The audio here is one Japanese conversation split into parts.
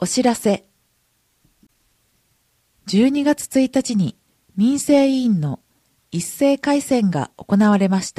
お知らせ。12月1日に民生委員の一斉改選が行われました。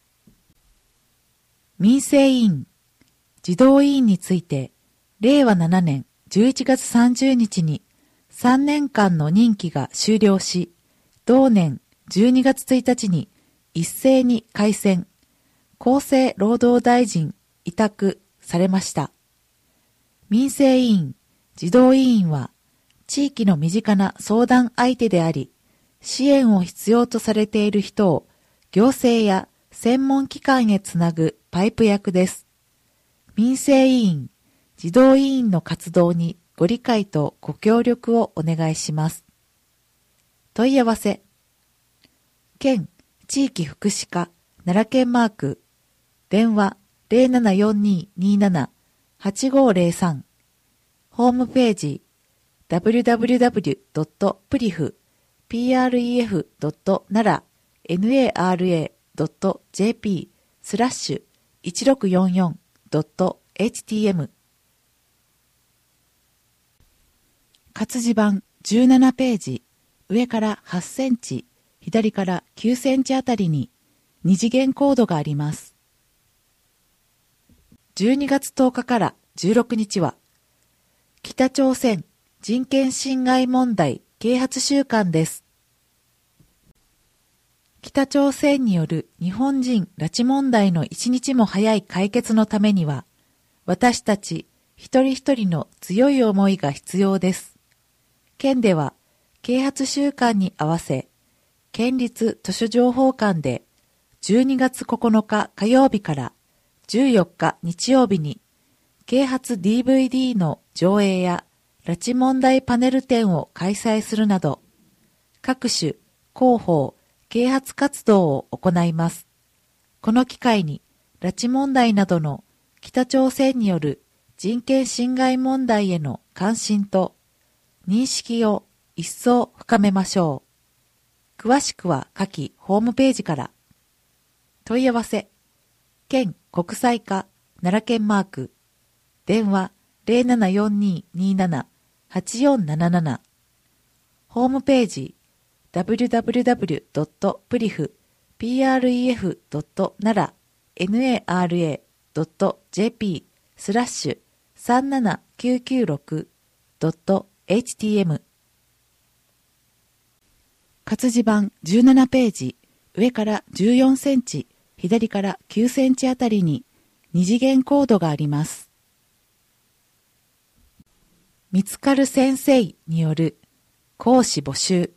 民生委員、児童委員について、令和7年11月30日に3年間の任期が終了し、同年12月1日に一斉に改選、厚生労働大臣委託されました。民生委員、児童委員は、地域の身近な相談相手であり、支援を必要とされている人を行政や専門機関へつなぐパイプ役です。民生委員、児童委員の活動にご理解とご協力をお願いします。問い合わせ。県地域福祉課奈良県マーク、電話 074227-8503、ホームページwww.prif.nara.jp/1644.htm 活字版17ページ、上から8センチ、左から9センチあたりに二次元コードがあります。12月10日から16日は、北朝鮮人権侵害問題啓発週間です。北朝鮮による日本人拉致問題の一日も早い解決のためには、私たち一人一人の強い思いが必要です。県では、啓発週間に合わせ、県立図書情報館で12月9日火曜日から14日日曜日に、啓発 DVD の上映や拉致問題パネル展を開催するなど、各種広報、啓発活動を行います。この機会に、拉致問題などの北朝鮮による人権侵害問題への関心と認識を一層深めましょう。詳しくは下記ホームページから。問い合わせ、県国際課奈良県マーク、電話074227-8477、ホームページ www.prif.nara.jp/37996.htm 活字版17ページ、上から14センチ、左から9センチあたりに二次元コードがあります。見つかる先生による講師募集。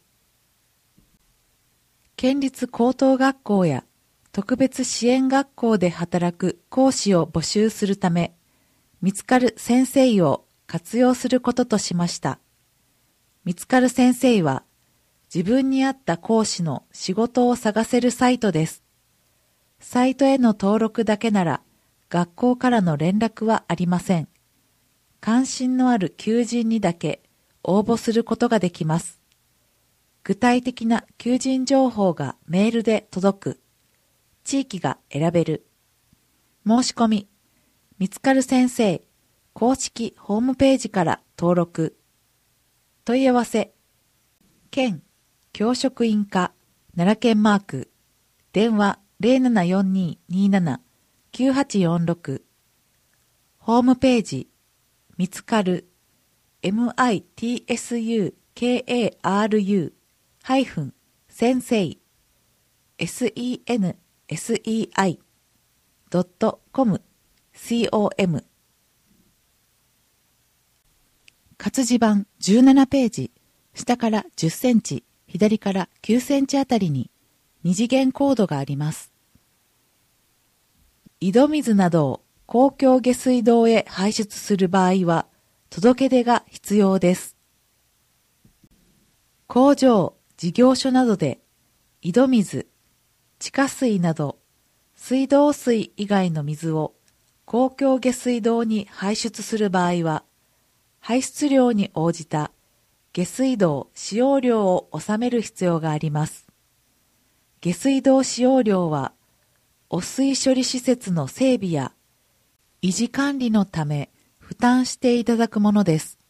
県立高等学校や特別支援学校で働く講師を募集するため、見つかる先生を活用することとしました。見つかる先生は、自分に合った講師の仕事を探せるサイトです。サイトへの登録だけなら、学校からの連絡はありません。関心のある求人にだけ応募することができます。具体的な求人情報がメールで届く。地域が選べる。申し込み、見つかる先生、公式ホームページから登録。問い合わせ、県教職員課奈良県マーク、電話074227-9846、ホームページ、見つかる、mitsukaru-先生、sensei.com、活字版17ページ、下から10センチ、左から9センチあたりに二次元コードがあります。井戸水などを公共下水道へ排出する場合は、届け出が必要です。工場、事業所などで、井戸水、地下水など、水道水以外の水を公共下水道に排出する場合は、排出量に応じた下水道使用量を納める必要があります。下水道使用量は、汚水処理施設の整備や維持管理のため負担していただくものです。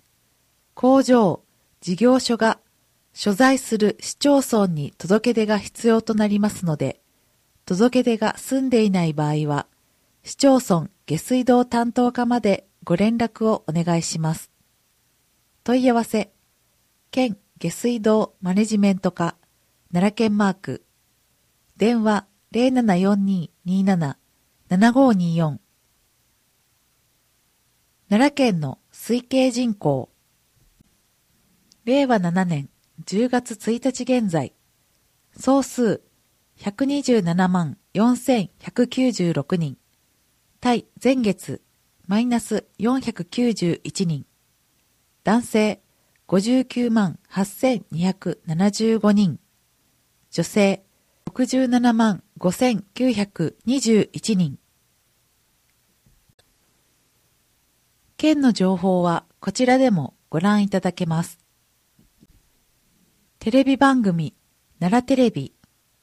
工場、事業所が所在する市町村に届け出が必要となりますので、届け出が済んでいない場合は、市町村下水道担当課までご連絡をお願いします。問い合わせ、県下水道マネジメント課、奈良県マーク、電話074227-7524。奈良県の推計人口。令和7年10月1日現在、総数127万4196人。対前月マイナス491人。男性59万8275人。女性67万5921人。県の情報はこちらでもご覧いただけます。テレビ番組、奈良テレビ。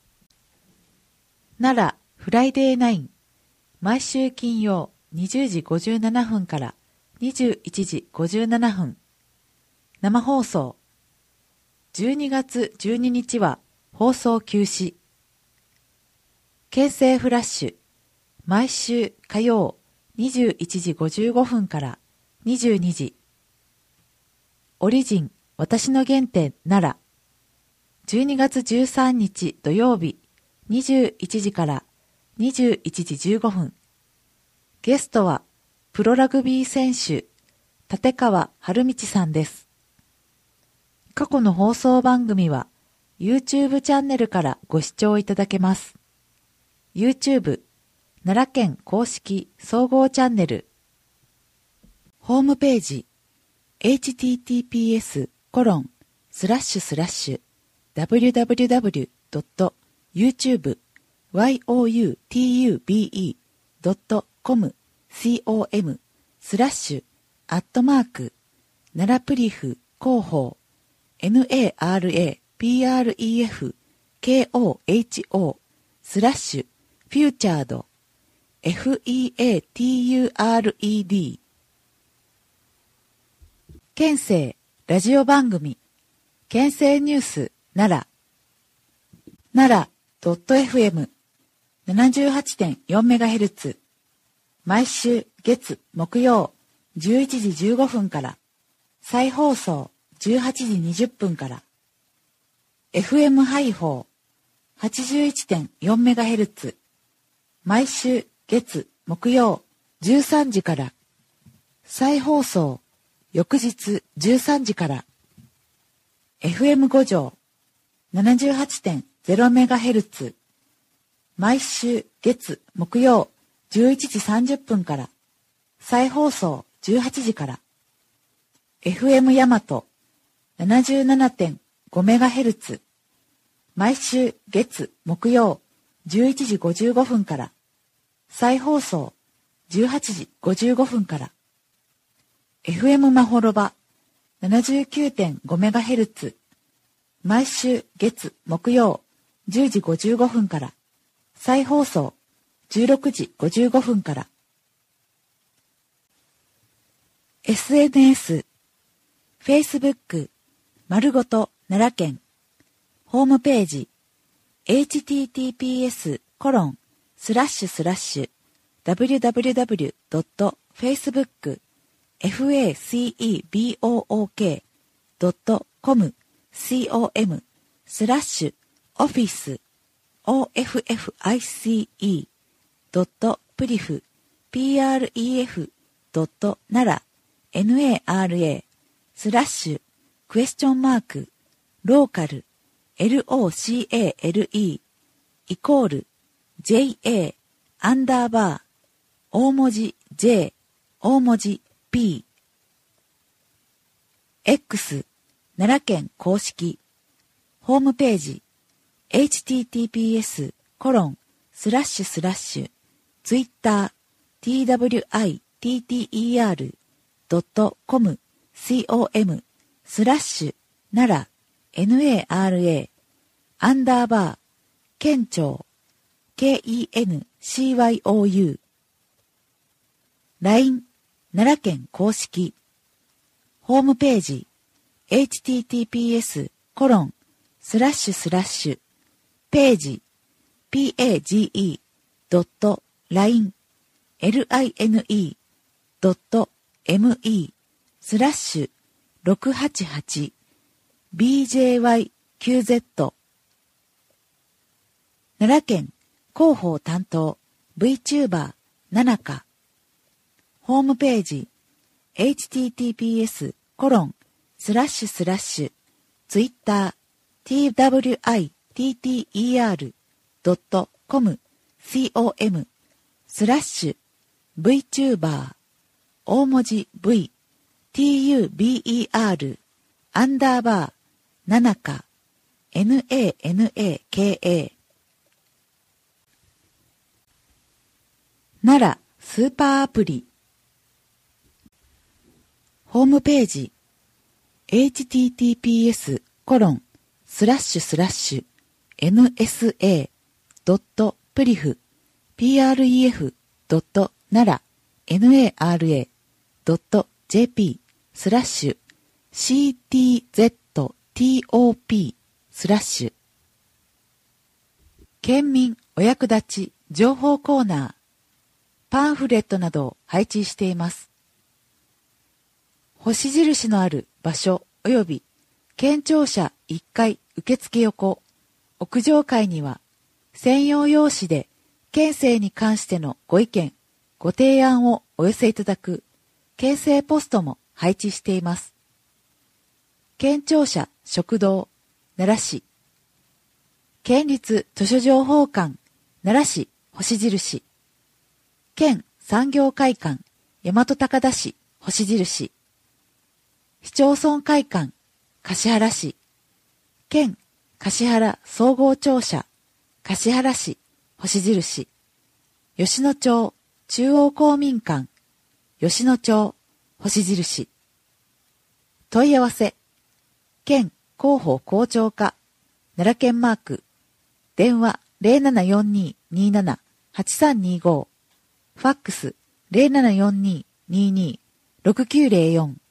奈良フライデー9、毎週金曜20時57分から21時57分。生放送。12月12日は放送休止。県政フラッシュ。毎週火曜21時55分から22時。オリジン、私の原点奈良。12月13日土曜日21時から21時15分。ゲストはプロラグビー選手立川春道さんです。過去の放送番組は YouTube チャンネルからご視聴いただけます。YouTube 奈良県公式総合チャンネル。ホームページ https://www.youtube.com/奈良プリフ広報 NARAPREFKOHO/FEATURED FEATURED 県政ラジオ番組県政ニュース奈良 FM 78.4MHz 毎週月木曜11時15分から再放送18時20分から FM ハイフォー 81.4MHz 毎週月木曜13時から再放送翌日13時から FM 五条 78.0MHz 毎週月木曜11時30分から再放送18時から FM 大和 77.5MHz 毎週月木曜11時55分から再放送18時55分から FM まほろば 79.5MHz 毎週月木曜10時55分から再放送16時55分から SNS Facebook 丸ごと奈良県ホームページ https://office-officeinara/question-mark/local/office/question-mark/ja_ 大文字 J 大文字 P X 奈良県公式ホームページ https://twitter.com/nara_県庁 KENCYOU LINE 奈良県公式ホームページ https://page.line.688bjyqz 奈良県広報担当 VTuber ななかホームページ https://twitter.com/VTuber 大文字 V TUBER アンダーバーななか NANAKA 奈良スーパーアプリホームページ nasa.pref.nara.nara.jp/ctztop/ 県民お役立ち情報コーナーパンフレットなどを配置しています。星印のある場所及び県庁舎1階受付横屋上階には専用用紙で県政に関してのご意見ご提案をお寄せいただく県政ポストも配置しています。県庁舎食堂奈良市県立図書情報館奈良市星印県産業会館大和高田市星印市町村会館橿原市県橿原総合庁舎橿原市星印吉野町中央公民館吉野町星印問い合わせ県広報広聴課奈良県マーク電話 0742278325 ファックス 0742226904